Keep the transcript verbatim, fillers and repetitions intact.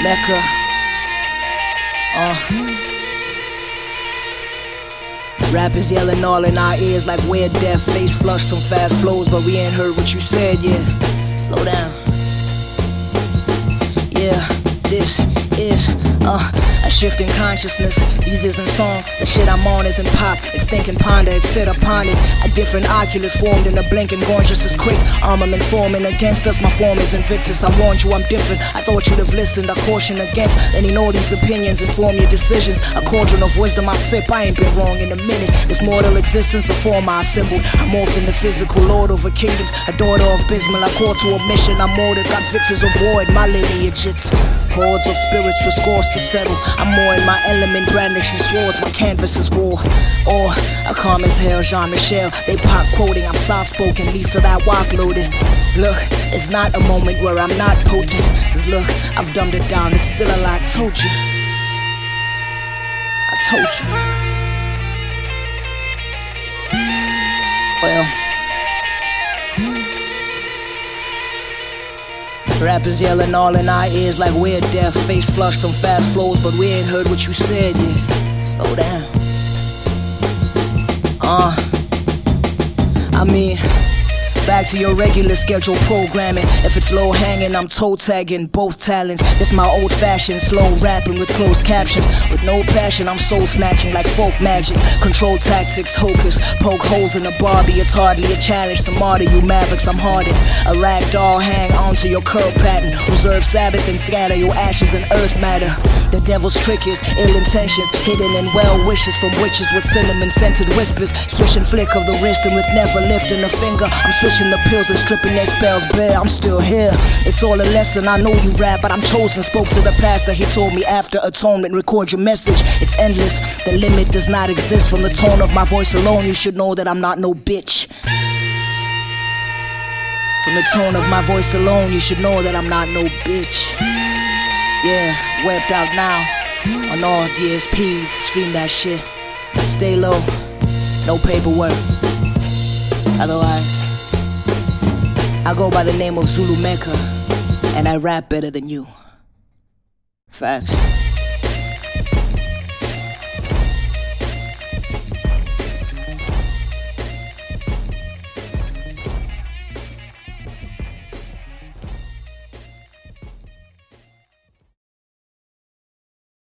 Mecca. Uh. Rappers yelling all in our ears like we're deaf. Face flushed from fast flows, but we ain't heard what you said, yeah. Slow down. Yeah, this is uh, a shift in consciousness. These isn't songs, the shit I'm on isn't pop. It's thinking ponder, it's sit upon it. A different Oculus formed in a blink and gorgeous is quick. Armaments forming against us, my form is Invictus. I warned you I'm different, I thought you'd have listened. I caution against letting all these opinions inform your decisions. A cauldron of wisdom I sip, I ain't been wrong in a minute. This mortal existence, a form I assembled. I'm off in the physical, lord over kingdoms. A daughter of Bismil, I call to a mission. I'm more that got victors avoid my lineage. It's hordes of spirits with scores to settle. I'm more in my element, brandishing swords. My canvas is war. Or a calm as hell, Jean-Michel. They pop quoting, I'm soft-spoken, Lisa that walk loaded. Look, it's not a moment where I'm not potent. Cause look, I've dumbed it down, it's still a lie. I told you. I told you. Well, rappers yelling all in our ears like we're deaf. Face flushed from fast flows, but we ain't heard what you said yet. Slow down. Uh, I mean, back to your regular schedule programming. If it's low hanging, I'm toe tagging both talents. This my old fashioned slow rapping with closed captions. With no passion, I'm soul snatching like folk magic. Control tactics, hocus, poke holes in the Barbie. It's hardly a challenge to martyr you mavericks. I'm hardened. A rag doll hang onto your curl pattern. Reserve Sabbath and scatter your ashes in earth matter. The devil's trick is ill intentions hidden in well wishes from witches with cinnamon scented whispers. Swish and flick of the wrist and with never lifting a finger. I'm switching the pills and stripping their spells bare. I'm still here. It's all a lesson. I know you rap, but I'm chosen. Spoke to the pastor. He told me after atonement, record your message. It's endless. The limit does not exist. From the tone of my voice alone, you should know that I'm not no bitch. From the tone of my voice alone, you should know that I'm not no bitch. Yeah, webbed out now on all D S Ps. Stream that shit. Stay low. No paperwork. Otherwise, I go by the name of Zulu Mecca, and I rap better than you. Facts.